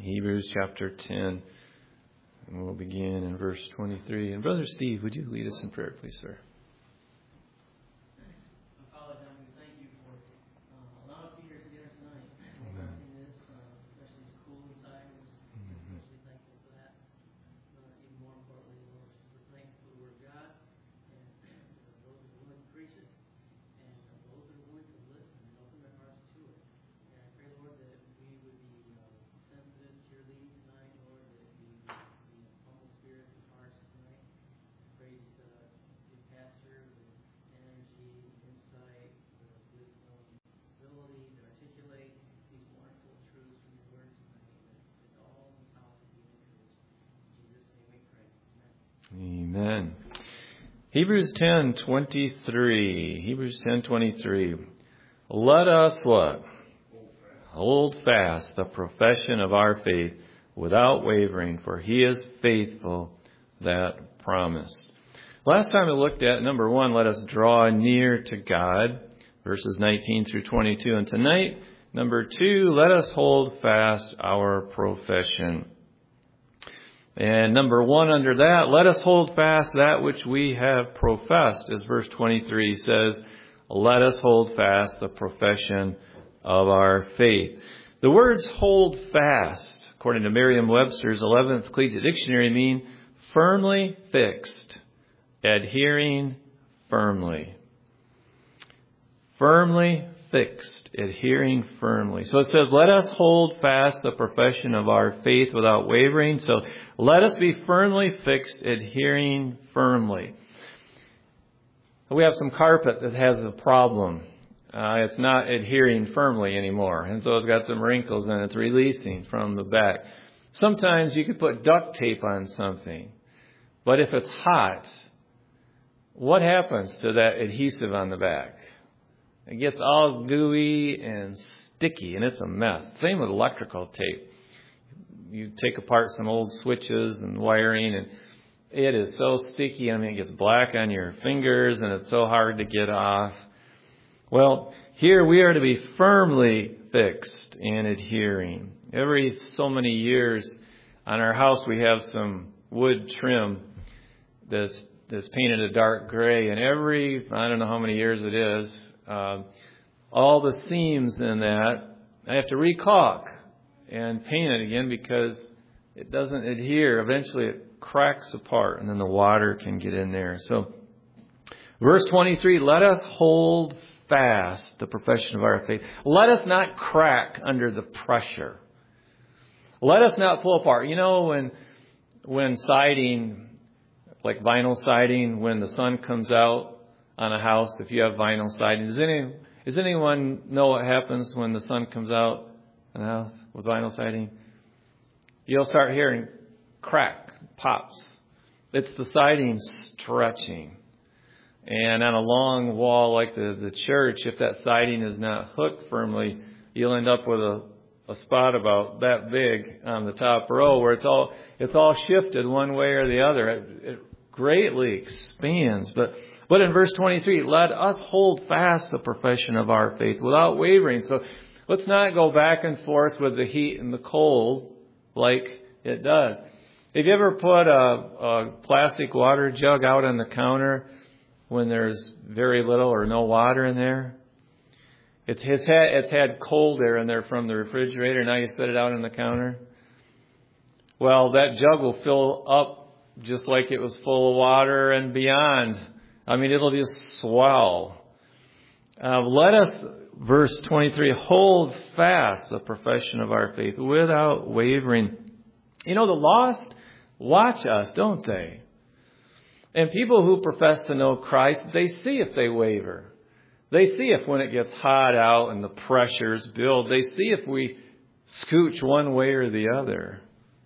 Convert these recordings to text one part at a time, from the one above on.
Hebrews chapter 10. And we'll begin in verse 23. And Brother Steve, would you lead us in prayer, please, sir? Father, we thank you for allowing us to be here together tonight. In this, especially this cooling side, we're especially thankful for that. Even more importantly, Lord, we're thankful for the Word of God and those that are willing to preach it and those that are willing to listen and open their hearts to it. And I pray, Lord, that we would be sensitive to your leading tonight, Lord, that we would be humble spirits and hearts tonight. Praise your pastor with energy, insight, wisdom, ability to articulate these wonderful truths from your word tonight, that all in this house will be encouraged. In Jesus' name we pray. Amen. Amen. Hebrews 10:23. Hebrews 10:23. Let us what? Hold fast the profession of our faith without wavering, for he is faithful that promised. Last time we looked at, number 1, let us draw near to God, verses 19 through 22. And tonight, number 2, let us hold fast our profession. And number 1 under that, let us hold fast that which we have professed, as verse 23 says, let us hold fast the profession of our faith. The words hold fast, according to Merriam-Webster's 11th Collegiate Dictionary, mean firmly fixed, adhering firmly. Firmly fixed, adhering firmly. So it says, let us hold fast the profession of our faith without wavering. So let us be firmly fixed, adhering firmly. We have some carpet that has a problem. It's not adhering firmly anymore. And so it's got some wrinkles and it's releasing from the back. Sometimes you could put duct tape on something. But if it's hot, what happens to that adhesive on the back? It gets all gooey and sticky, and it's a mess. Same with electrical tape. You take apart some old switches and wiring, and it is so sticky. I mean, it gets black on your fingers, and it's so hard to get off. Well, here we are to be firmly fixed and adhering. Every so many years on our house, we have some wood trim that's painted a dark gray, and every, I don't know how many years it is, all the seams in that, I have to recaulk and paint it again because it doesn't adhere. Eventually it cracks apart and then the water can get in there. So verse 23, let us hold fast the profession of our faith. Let us not crack under the pressure. Let us not pull apart. You know, when siding, like vinyl siding, when the sun comes out on a house, if you have vinyl siding, does anyone know what happens when the sun comes out on a house with vinyl siding? You'll start hearing crack, pops. It's the siding stretching. And on a long wall like the church, if that siding is not hooked firmly, you'll end up with a spot about that big on the top row where it's all shifted one way or the other. It greatly expands. But in verse 23, let us hold fast the profession of our faith without wavering. So let's not go back and forth with the heat and the cold like it does. Have you ever put a plastic water jug out on the counter when there's very little or no water in there? It's had cold air in there from the refrigerator. Now you set it out on the counter. Well, that jug will fill up just like it was full of water and beyond. I mean, it'll just swell. Let us, verse 23, hold fast the profession of our faith without wavering. You know, the lost watch us, don't they? And people who profess to know Christ, they see if they waver. They see if when it gets hot out and the pressures build, they see if we scooch one way or the other.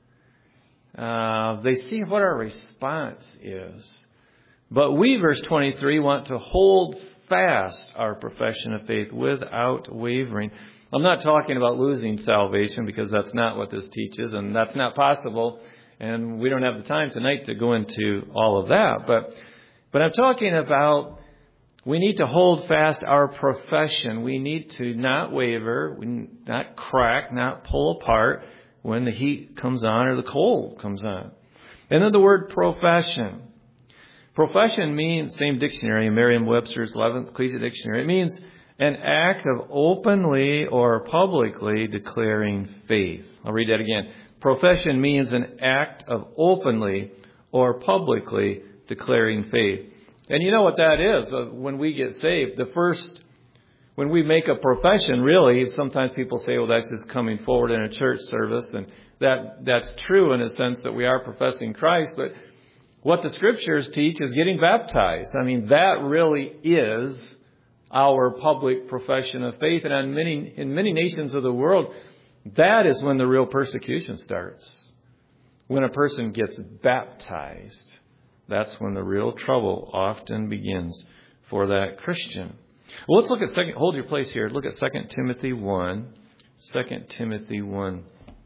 They see what our response is. But we, verse 23, want to hold fast our profession of faith without wavering. I'm not talking about losing salvation because that's not what this teaches, and that's not possible. And we don't have the time tonight to go into all of that. But I'm talking about we need to hold fast our profession. We need to not waver, not crack, not pull apart. when the heat comes on or the cold comes on. And then the word profession. Profession means, same dictionary, Merriam-Webster's 11th Collegiate Dictionary, it means an act of openly or publicly declaring faith. I'll read that again. Profession means an act of openly or publicly declaring faith. And you know what that is when we get saved. When we make a profession, really, sometimes people say, well, that's just coming forward in a church service. And that's true in a sense that we are professing Christ. But what the Scriptures teach is getting baptized. I mean, that really is our public profession of faith. And in many nations of the world, that is when the real persecution starts. When a person gets baptized, that's when the real trouble often begins for that Christian. Well, let's look at hold your place here. Look at 2 Timothy 1. 2 Timothy 1.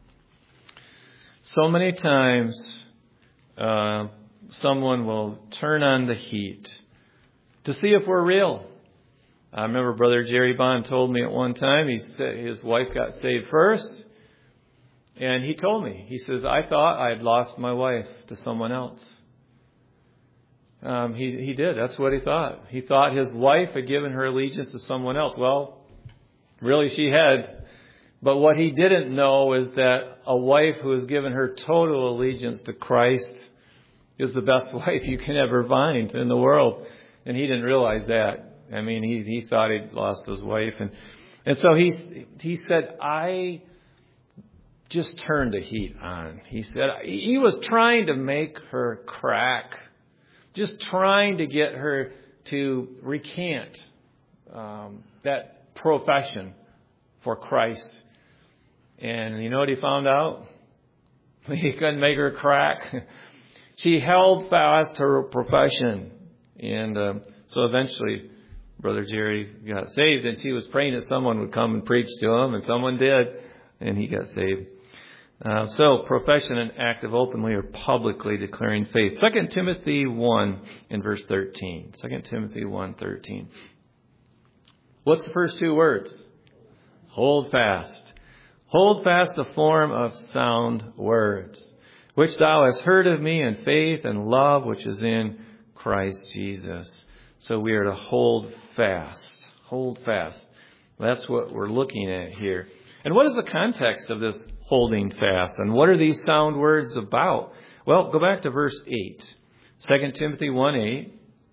So many times, someone will turn on the heat to see if we're real. I remember Brother Jerry Bond told me at one time, he said his wife got saved first. And he told me, he says, I thought I had lost my wife to someone else. He did. That's what he thought. He thought his wife had given her allegiance to someone else. Well, really she had. But what he didn't know is that a wife who has given her total allegiance to Christ is the best wife you can ever find in the world. And he didn't realize that. I mean, he thought he'd lost his wife. And so he said, I just turned the heat on. He said he was trying to make her crack. Just trying to get her to recant that profession for Christ. And you know what he found out? He couldn't make her crack. She held fast to her profession. And so eventually, Brother Jerry got saved. And she was praying that someone would come and preach to him. And someone did. And he got saved. So, profession and act of openly or publicly declaring faith. 2 Timothy 1 in verse 13. 2 Timothy 1:13. What's the first two words? Hold fast. Hold fast the form of sound words, which thou hast heard of me in faith and love which is in Christ Jesus. So we are to hold fast. Hold fast. That's what we're looking at here. And what is the context of this holding fast? And what are these sound words about? Well, go back to verse 8. 2 Timothy 1:8.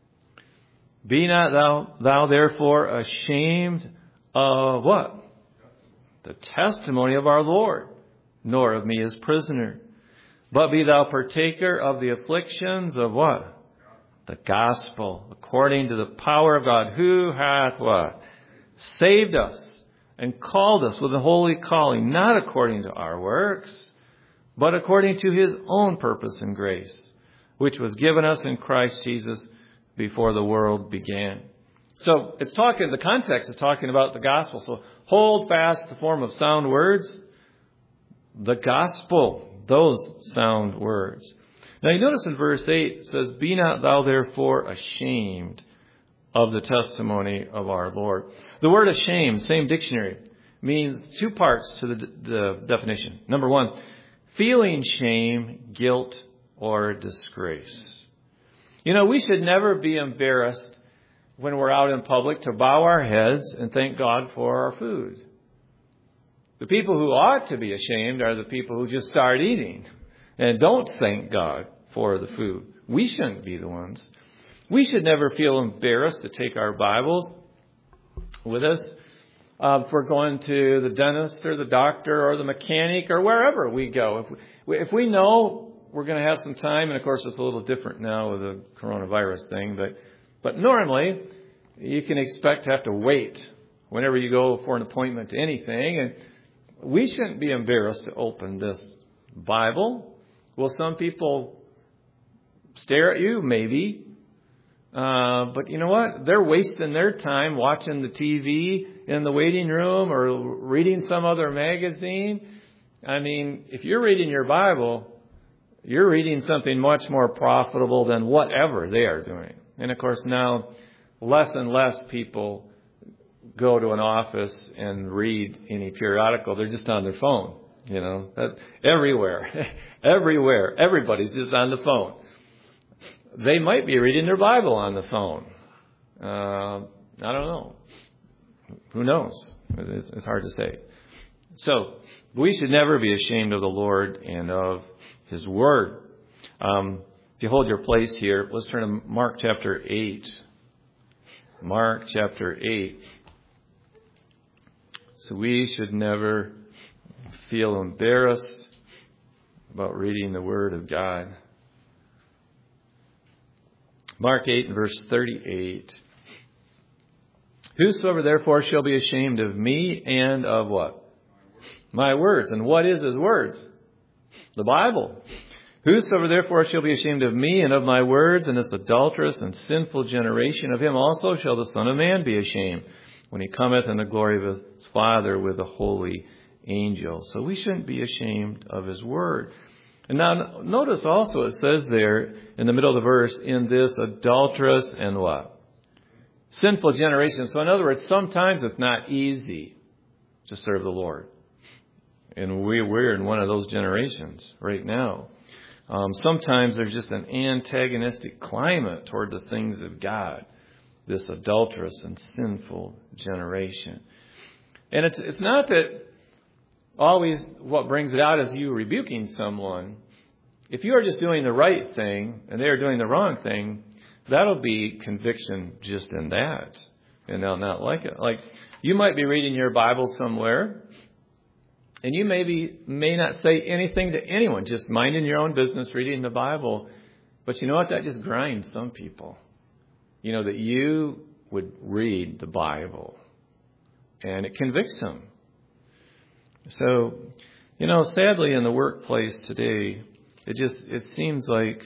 Be not thou therefore ashamed of what? The testimony of our Lord, nor of me his prisoner. But be thou partaker of the afflictions of what? The gospel, according to the power of God, who hath what? Saved us. And called us with a holy calling, not according to our works, but according to his own purpose and grace, which was given us in Christ Jesus before the world began. So the context is talking about the gospel. So hold fast the form of sound words, the gospel, those sound words. Now you notice in verse 8 it says, be not thou therefore ashamed of the testimony of our Lord. The word ashamed, same dictionary, means two parts to the definition. Number one, feeling shame, guilt, or disgrace. You know, we should never be embarrassed when we're out in public to bow our heads and thank God for our food. The people who ought to be ashamed are the people who just start eating and don't thank God for the food. We shouldn't be the ones. We should never feel embarrassed to take our Bibles with us. If we're going to the dentist or the doctor or the mechanic or wherever we go. If we know we're going to have some time, and of course it's a little different now with the coronavirus thing, but normally you can expect to have to wait whenever you go for an appointment to anything. And we shouldn't be embarrassed to open this Bible. Will some people stare at you? Maybe. But you know what? They're wasting their time watching the TV in the waiting room or reading some other magazine. I mean, if you're reading your Bible, you're reading something much more profitable than whatever they are doing. And of course now, less and less people go to an office and read any periodical. They're just on their phone. Everywhere. Everywhere. Everybody's just on the phone. They might be reading their Bible on the phone. I don't know. Who knows? It's hard to say. So, we should never be ashamed of the Lord and of His Word. If you hold your place here, let's turn to Mark chapter 8. Mark chapter 8. So we should never feel embarrassed about reading the Word of God. Mark 8 and verse 38. Whosoever therefore shall be ashamed of me and of what? My words. And what is His words? The Bible. Whosoever therefore shall be ashamed of me and of my words in this adulterous and sinful generation, of him also shall the Son of Man be ashamed, when He cometh in the glory of His Father with the holy angels. So we shouldn't be ashamed of His Word. And now notice also it says there in the middle of the verse, in this adulterous and what? Sinful generation. So in other words, sometimes it's not easy to serve the Lord. And we're in one of those generations right now. Sometimes there's just an antagonistic climate toward the things of God. This adulterous and sinful generation. And it's not that always what brings it out is you rebuking someone. If you are just doing the right thing and they are doing the wrong thing, that'll be conviction just in that. And they'll not like it. Like, you might be reading your Bible somewhere, and you may not say anything to anyone, just minding your own business, reading the Bible. But you know what? That just grinds some people. That you would read the Bible. And it convicts them. So, sadly in the workplace today, it seems like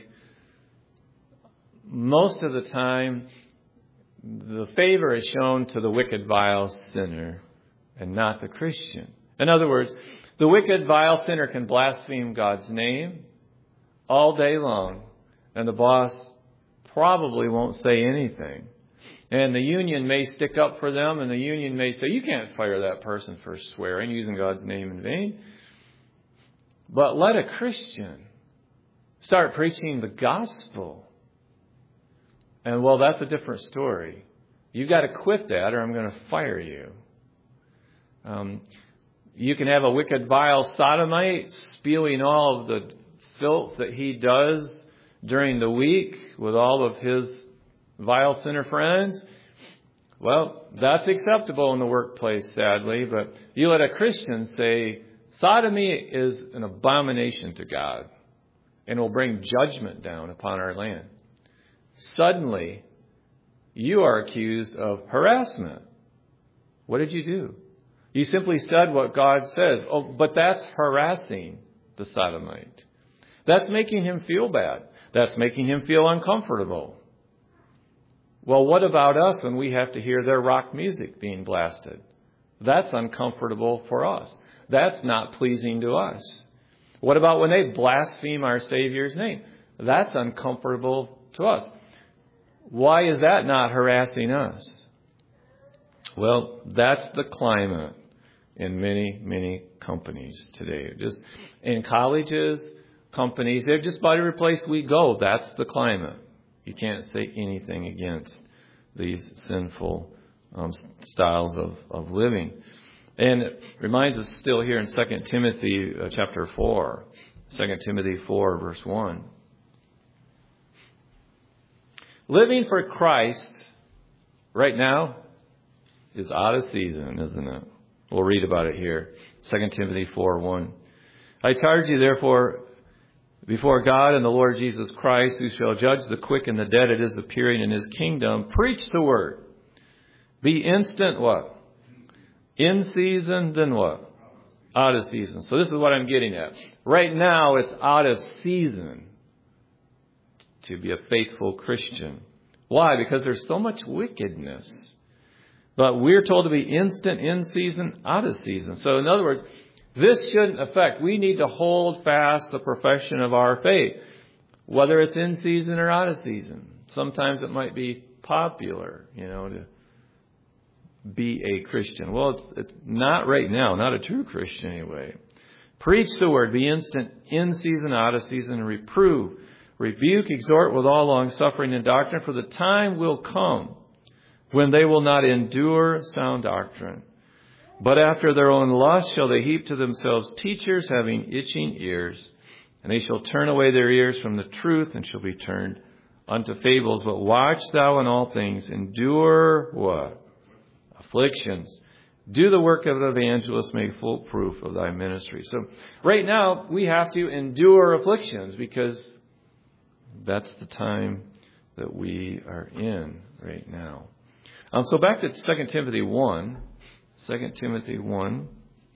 most of the time the favor is shown to the wicked, vile sinner and not the Christian. In other words, the wicked, vile sinner can blaspheme God's name all day long, and the boss probably won't say anything. And the union may stick up for them, and the union may say, you can't fire that person for swearing, using God's name in vain. But let a Christian start preaching the gospel. And well, that's a different story. You've got to quit that or I'm going to fire you. You can have a wicked, vile sodomite spewing all of the filth that he does during the week with all of his vile sinner friends. Well, that's acceptable in the workplace, sadly. But you let a Christian say, sodomy is an abomination to God and will bring judgment down upon our land. Suddenly, you are accused of harassment. What did you do? You simply said what God says. Oh, but that's harassing the sodomite. That's making him feel bad. That's making him feel uncomfortable. Well, what about us when we have to hear their rock music being blasted? That's uncomfortable for us. That's not pleasing to us. What about when they blaspheme our Savior's name? That's uncomfortable to us. Why is that not harassing us? Well, that's the climate in many, many companies today. Just in colleges, companies, they're just about every place we go. That's the climate. You can't say anything against these sinful styles of living. And it reminds us still here in 2 Timothy chapter 4. 2 Timothy 4 verse 1. Living for Christ right now is out of season, isn't it? We'll read about it here. 2 Timothy 4:1. I charge you therefore before God and the Lord Jesus Christ, who shall judge the quick and the dead at His appearing in His kingdom, preach the word. Be instant what? In season, then what? Out of season. So this is what I'm getting at. Right now, it's out of season to be a faithful Christian. Why? Because there's so much wickedness. But we're told to be instant, in season, out of season. So in other words, this shouldn't affect. We need to hold fast the profession of our faith, whether it's in season or out of season. Sometimes it might be popular, to be a Christian. Well, it's not right now, not a true Christian anyway. Preach the word. Be instant, in season, out of season, and reprove. Rebuke, exhort with all longsuffering and doctrine, for the time will come when they will not endure sound doctrine. But after their own lust shall they heap to themselves teachers having itching ears. And they shall turn away their ears from the truth and shall be turned unto fables. But watch thou in all things. Endure what? Afflictions. Do the work of the evangelist. Make full proof of thy ministry. So right now we have to endure afflictions because that's the time that we are in right now. So back to 2 Timothy 1. 2 Timothy 1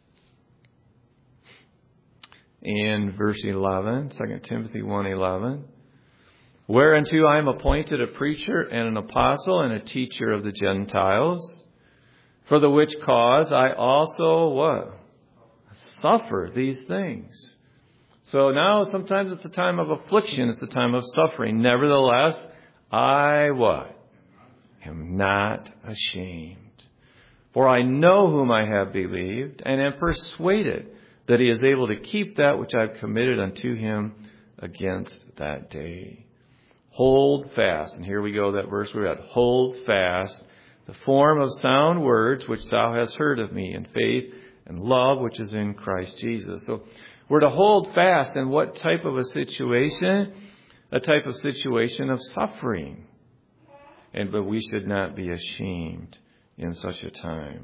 and verse 11. 2 Timothy 1:11. Whereunto I am appointed a preacher and an apostle and a teacher of the Gentiles, for the which cause I also what? Suffer these things. So now sometimes it's the time of affliction, it's the time of suffering. Nevertheless, I what? Am not ashamed. For I know whom I have believed, and am persuaded that he is able to keep that which I have committed unto him against that day. Hold fast. And here we go, that verse we read. Hold fast the form of sound words which thou hast heard of me in faith and love which is in Christ Jesus. So we're to hold fast in what type of a situation? A type of situation of suffering. But we should not be ashamed in such a time.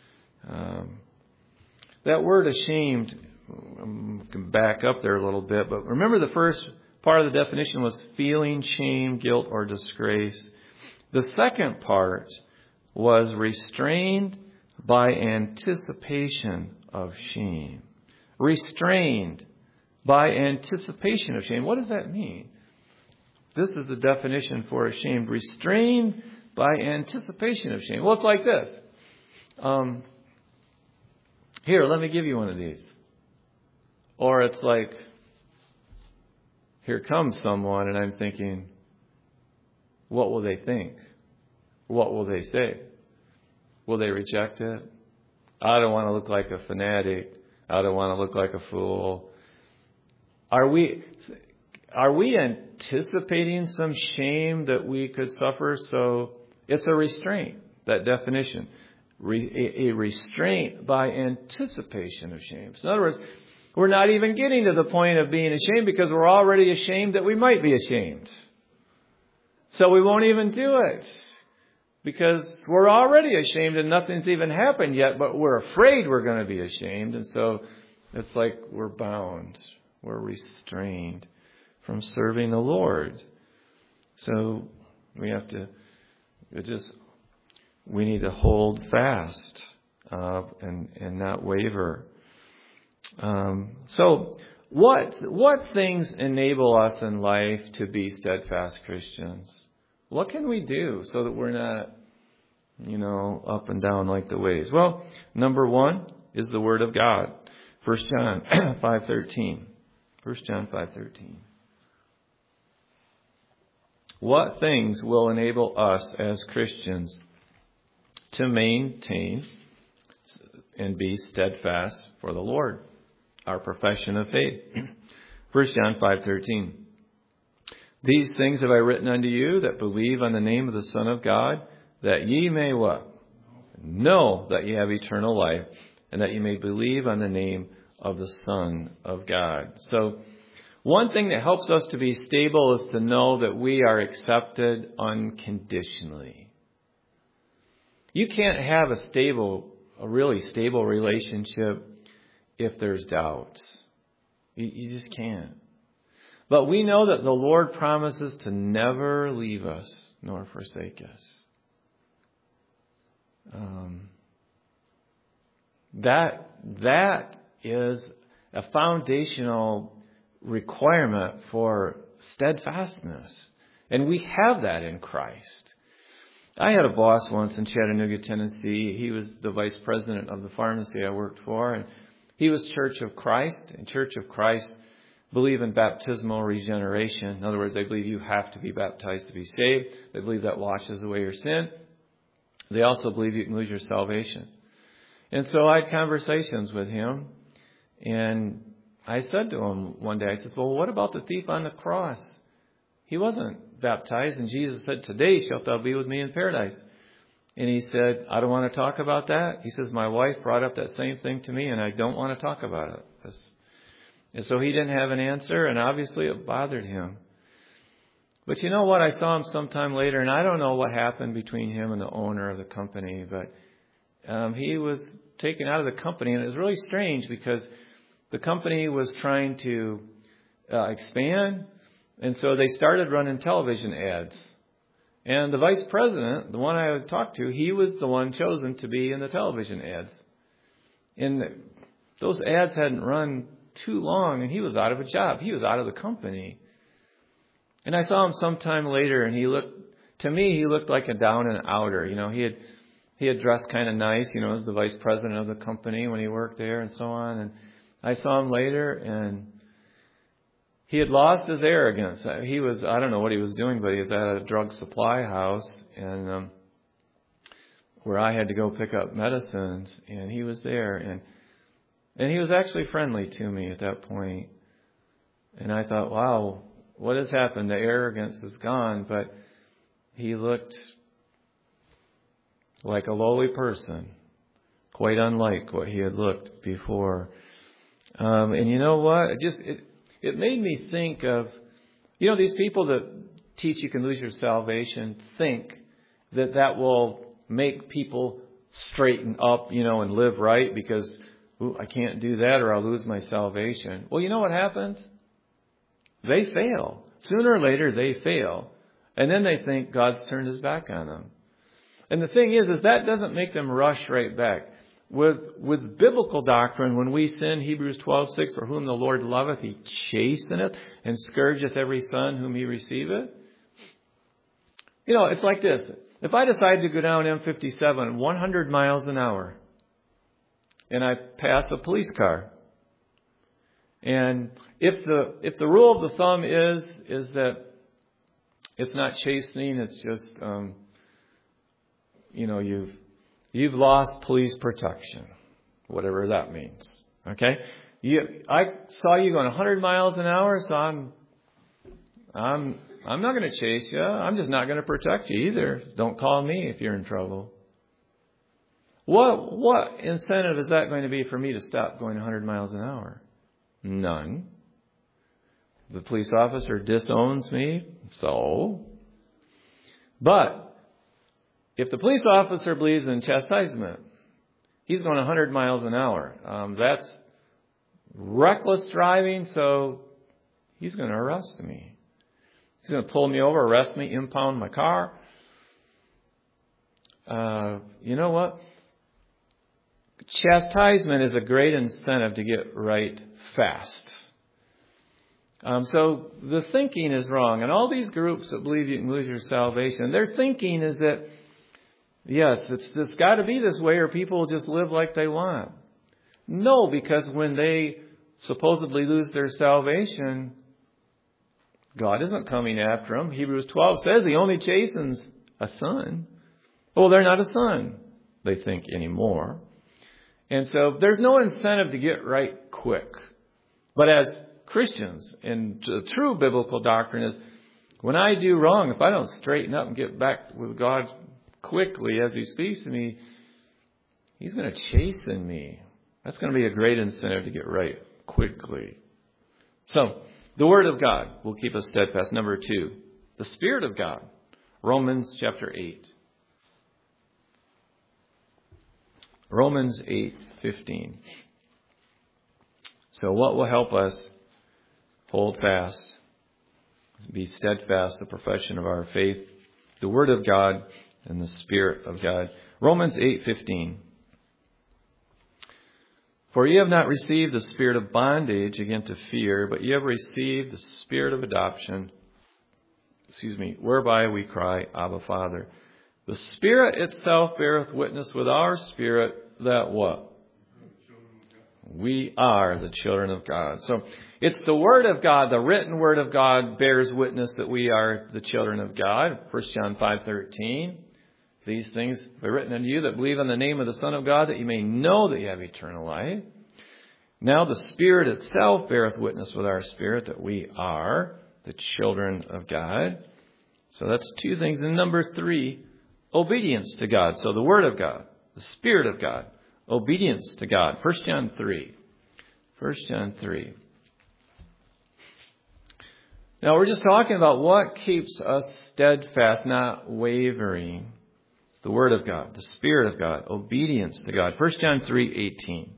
That word ashamed, I can back up there a little bit, but remember the first part of the definition was feeling shame, guilt, or disgrace. The second part was restrained by anticipation of shame. Restrained by anticipation of shame. What does that mean? This is the definition for ashamed. Restrained by anticipation of shame. Well, it's like this. Here, let me give you one of these. Or it's like, here comes someone and I'm thinking, what will they think? What will they say? Will they reject it? I don't want to look like a fanatic. I don't want to look like a fool. Are we anticipating some shame that we could suffer? So it's a restraint, that definition. A restraint by anticipation of shame. So in other words, we're not even getting to the point of being ashamed because we're already ashamed that we might be ashamed. So we won't even do it because we're already ashamed and nothing's even happened yet, but we're afraid we're going to be ashamed. And so it's like we're bound. We're restrained from serving the Lord. So we need to hold fast and not waver. So what things enable us in life to be steadfast Christians? What can we do so that we're not, up and down like the waves? Well, number one is the Word of God. 1 John 5:13. 1 John 5:13. What things will enable us as Christians to maintain and be steadfast for the Lord? Our profession of faith. 1 John 5:13. These things have I written unto you that believe on the name of the Son of God, that ye may what? Know that ye have eternal life, and that ye may believe on the name of the Son of God. So one thing that helps us to be stable is to know that we are accepted unconditionally. You can't have a really stable relationship if there's doubts. You just can't. But we know that the Lord promises to never leave us nor forsake us. That is a foundational requirement for steadfastness. And we have that in Christ. I had a boss once in Chattanooga, Tennessee. He was the vice president of the pharmacy I worked for. And he was Church of Christ. And Church of Christ believe in baptismal regeneration. In other words, they believe you have to be baptized to be saved. They believe that washes away your sin. They also believe you can lose your salvation. And so I had conversations with him. And I said to him one day, I says, well, what about the thief on the cross? He wasn't baptized, and Jesus said, today shalt thou be with me in paradise. And he said, I don't want to talk about that. He says, my wife brought up that same thing to me, and I don't want to talk about it. And so he didn't have an answer, and obviously it bothered him. But you know what? I saw him sometime later, and I don't know what happened between him and the owner of the company, but he was taken out of the company, and it was really strange because the company was trying to expand, and so they started running television ads. And the vice president, the one I had talked to, he was the one chosen to be in the television ads. And those ads hadn't run too long, and he was out of a job. He was out of the company. And I saw him sometime later, and he looked like a down and outer. You know, he had dressed kind of nice, you know, as the vice president of the company when he worked there and so on. And I saw him later, and he had lost his arrogance. I don't know what he was doing, but he was at a drug supply house, and where I had to go pick up medicines, and he was there, and he was actually friendly to me at that point. And I thought, wow, what has happened? The arrogance is gone, but he looked like a lowly person, quite unlike what he had looked before. And you know what? It made me think of, you know, these people that teach you can lose your salvation think that will make people straighten up, you know, and live right because, I can't do that or I'll lose my salvation. Well, you know what happens? They fail. Sooner or later, they fail. And then they think God's turned his back on them. And the thing is that doesn't make them rush right back. With biblical doctrine, when we sin, Hebrews 12:6, for whom the Lord loveth, he chasteneth and scourgeth every son whom he receiveth. You know, it's like this. If I decide to go down M57 100 miles an hour, and I pass a police car, and if the rule of the thumb is that it's not chastening, it's just you've lost police protection, whatever that means. Okay, I saw you going 100 miles an hour, so I'm not going to chase you. I'm just not going to protect you either. Don't call me if you're in trouble. What incentive is that going to be for me to stop going 100 miles an hour? None. The police officer disowns me, so. But if the police officer believes in chastisement, he's going 100 miles an hour. That's reckless driving, so he's going to arrest me. He's going to pull me over, arrest me, impound my car. You know what? Chastisement is a great incentive to get right fast. So the thinking is wrong. And all these groups that believe you can lose your salvation, their thinking is that, yes, it's got to be this way or people will just live like they want. No, because when they supposedly lose their salvation, God isn't coming after them. Hebrews 12 says he only chastens a son. Well, they're not a son, they think, anymore. And so there's no incentive to get right quick. But as Christians, and the true biblical doctrine is, when I do wrong, if I don't straighten up and get back with God quickly as he speaks to me, he's going to chasten me. That's going to be a great incentive to get right quickly. So, the Word of God will keep us steadfast. Number 2, the Spirit of God. Romans chapter 8. Romans 8:15. So what will help us hold fast, be steadfast, the profession of our faith, the Word of God and the Spirit of God. Romans 8:15. For ye have not received the spirit of bondage again to fear, but ye have received the Spirit of adoption, whereby we cry, Abba, Father. The Spirit itself beareth witness with our spirit that what? We are the children of God. So it's the Word of God, the written Word of God bears witness that we are the children of God. 1 John 5:13. These things are written unto you that believe in the name of the Son of God, that you may know that you have eternal life. Now the Spirit itself beareth witness with our spirit that we are the children of God. So that's two things. And number 3, obedience to God. So the Word of God, the Spirit of God, obedience to God. 1 John 3. 1 John 3. Now we're just talking about what keeps us steadfast, not wavering. The Word of God, the Spirit of God, obedience to God. 1 John 3:18.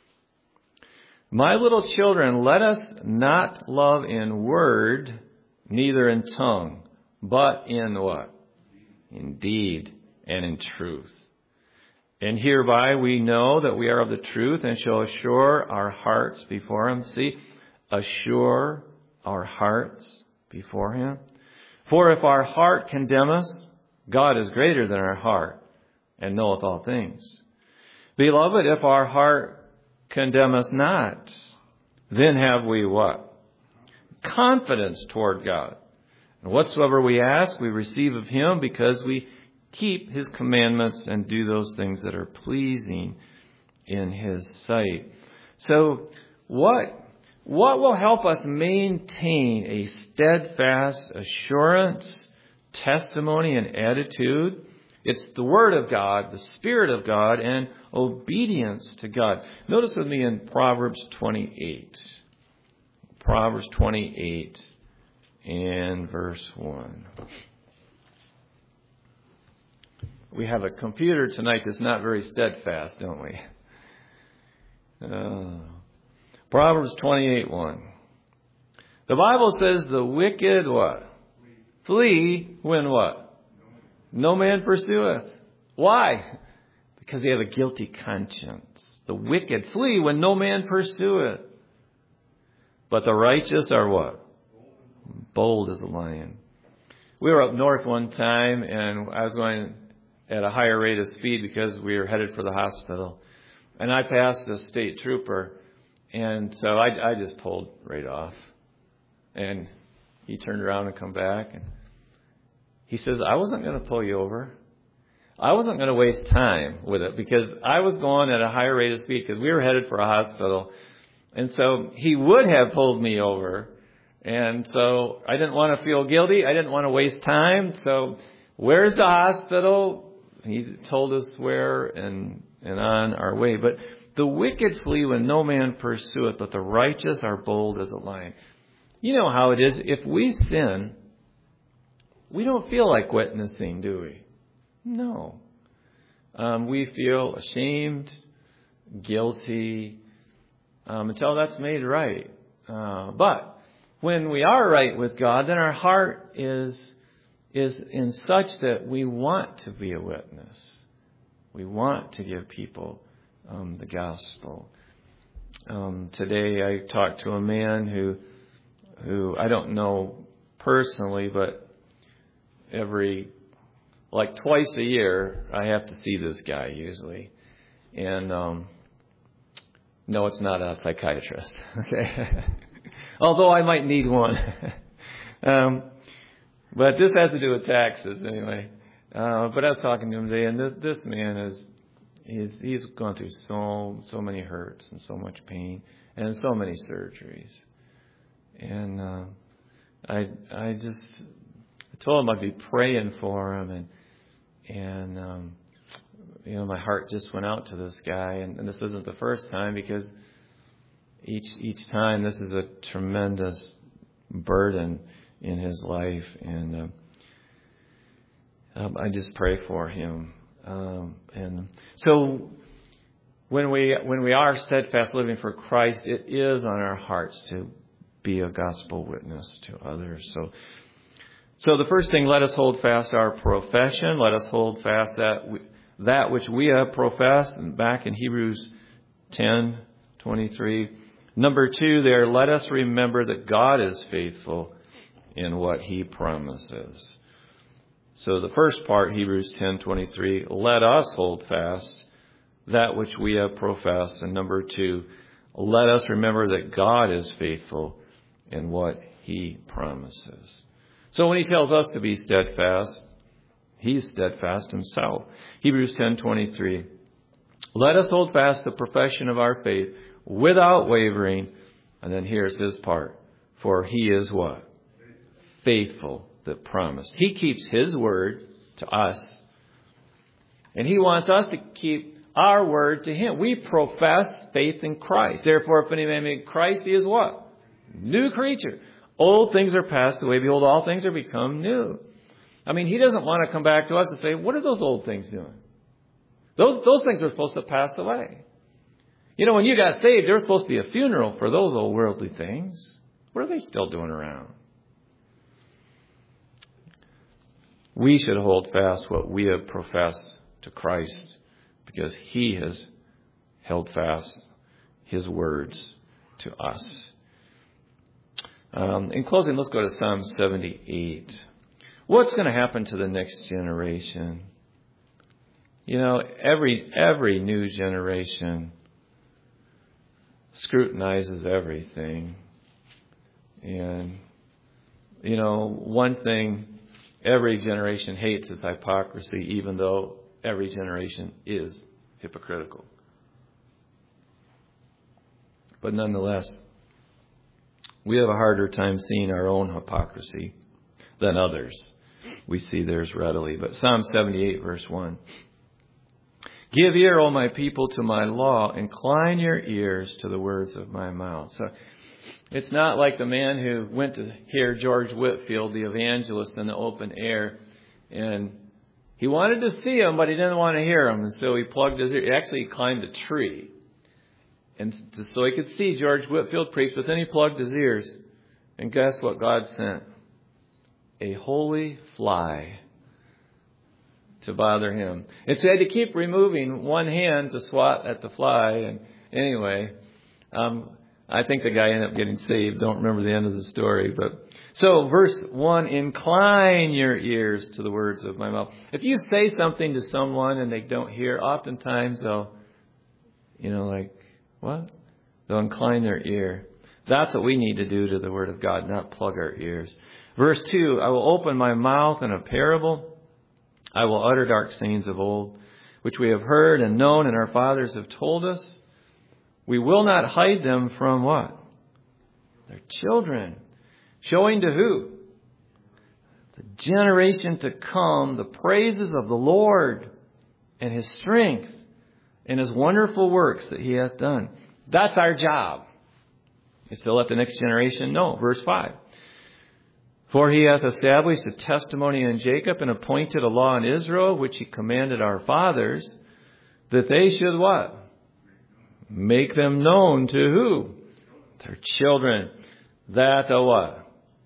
My little children, let us not love in word, neither in tongue, but in what? In deed and in truth. And hereby we know that we are of the truth and shall assure our hearts before Him. See, assure our hearts before Him. For if our heart condemn us, God is greater than our heart and knoweth all things. Beloved, if our heart condemn us not, then have we what? Confidence toward God. And whatsoever we ask, we receive of Him because we keep His commandments and do those things that are pleasing in His sight. So what will help us maintain a steadfast assurance, testimony, and attitude? It's the Word of God, the Spirit of God, and obedience to God. Notice with me in Proverbs 28. Proverbs 28 and verse 1. We have a computer tonight that's not very steadfast, don't we? Proverbs 28:1. The Bible says the wicked what? Flee when what? No man pursueth. Why? Because they have a guilty conscience. The wicked flee when no man pursueth. But the righteous are what? Bold as a lion. We were up north one time, and I was going at a higher rate of speed because we were headed for the hospital. And I passed a state trooper, and so I just pulled right off. And he turned around and come back, and he says, I wasn't going to pull you over. I wasn't going to waste time with it because I was going at a higher rate of speed because we were headed for a hospital. And so he would have pulled me over. And so I didn't want to feel guilty. I didn't want to waste time. So where's the hospital? He told us where and on our way. But the wicked flee when no man pursueth, but the righteous are bold as a lion. You know how it is. If we sin, we don't feel like witnessing, do we? No. We feel ashamed, guilty, until that's made right. But when we are right with God, then our heart is in such that we want to be a witness. We want to give people the gospel. Today I talked to a man who I don't know personally, but twice a year, I have to see this guy usually. And, no, it's not a psychiatrist. Okay. Although I might need one. But this has to do with taxes anyway. But I was talking to him today, and this man he's gone through so many hurts and so much pain and so many surgeries. And, I told him I'd be praying for him, and my heart just went out to this guy, and this isn't the first time because each time this is a tremendous burden in his life, and I just pray for him. And so when we are steadfast living for Christ, it is on our hearts to be a gospel witness to others. So the first thing, let us hold fast our profession. Let us hold fast that which we have professed. And back in Hebrews 10:23. Number 2 there, let us remember that God is faithful in what He promises. So the first part, Hebrews 10:23, let us hold fast that which we have professed. And number 2, let us remember that God is faithful in what He promises. So when He tells us to be steadfast, He's steadfast Himself. Hebrews 10:23. Let us hold fast the profession of our faith without wavering. And then here's his part. For he is what? Faithful that promised. He keeps his word to us. And he wants us to keep our word to him. We profess faith in Christ. Therefore, if any man be in Christ, he is what? New creature. Old things are passed away. Behold, all things are become new. I mean, he doesn't want to come back to us and say, what are those old things doing? Those things are supposed to pass away. You know, when you got saved, there was supposed to be a funeral for those old worldly things. What are they still doing around? We should hold fast what we have professed to Christ because he has held fast his words to us. In closing, let's go to Psalm 78. What's going to happen to the next generation? You know, every new generation scrutinizes everything. And, you know, one thing every generation hates is hypocrisy, even though every generation is hypocritical. But nonetheless, we have a harder time seeing our own hypocrisy than others. We see theirs readily. But Psalm 78, verse 1. Give ear, O my people, to my law. Incline your ears to the words of my mouth. So it's not like the man who went to hear George Whitefield, the evangelist, in the open air. And he wanted to see him, but he didn't want to hear him. And so he plugged his ear. Actually, he climbed a tree. And so he could see George Whitefield preach, but then he plugged his ears. And guess what God sent? A holy fly to bother him. And so he had to keep removing one hand to swat at the fly. And anyway, I think the guy ended up getting saved. Don't remember the end of the story. But so verse 1, incline your ears to the words of my mouth. If you say something to someone and they don't hear, oftentimes they'll, what? They'll incline their ear. That's what we need to do to the word of God, not plug our ears. Verse 2, I will open my mouth in a parable. I will utter dark sayings of old, which we have heard and known and our fathers have told us. We will not hide them from what? Their children. Showing to who? The generation to come the praises of the Lord and his strength and his wonderful works that he hath done. That's our job. Is to let the next generation know. Verse 5. For he hath established a testimony in Jacob and appointed a law in Israel, which he commanded our fathers, that they should what? Make them known to who? Their children. That the what?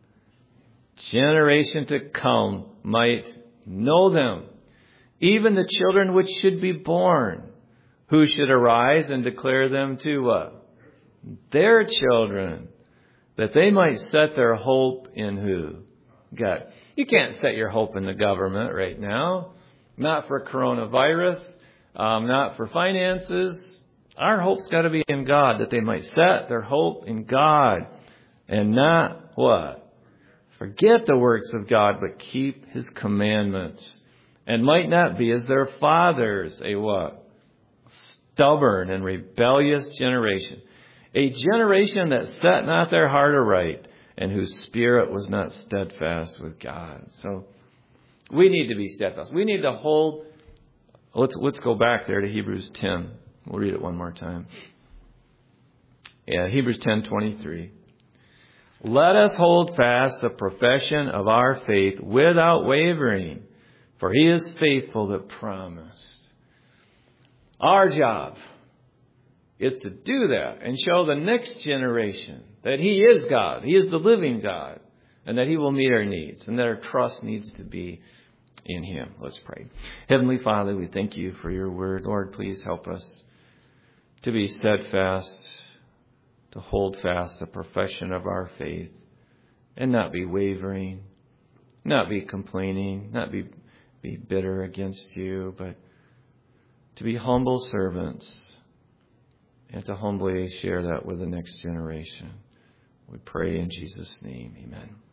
Generation to come might know them. Even the children which should be born, who should arise and declare them to what? Their children, that they might set their hope in who? God. You can't set your hope in the government right now. Not for coronavirus. Not for finances. Our hope's got to be in God, that they might set their hope in God. And not what? Forget the works of God, but keep his commandments. And might not be as their fathers, a what? Stubborn and rebellious generation. A generation that set not their heart aright, and whose spirit was not steadfast with God. So we need to be steadfast. We need to hold. Let's go back there to Hebrews 10. We'll read it one more time. Yeah, Hebrews 10:23. Let us hold fast the profession of our faith without wavering, for he is faithful that promised. Our job is to do that and show the next generation that he is God, he is the living God, and that he will meet our needs, and that our trust needs to be in him. Let's pray. Heavenly Father, we thank you for your word. Lord, please help us to be steadfast, to hold fast the profession of our faith, and not be wavering, not be complaining, not be bitter against you, but to be humble servants, and to humbly share that with the next generation. We pray in Jesus' name. Amen.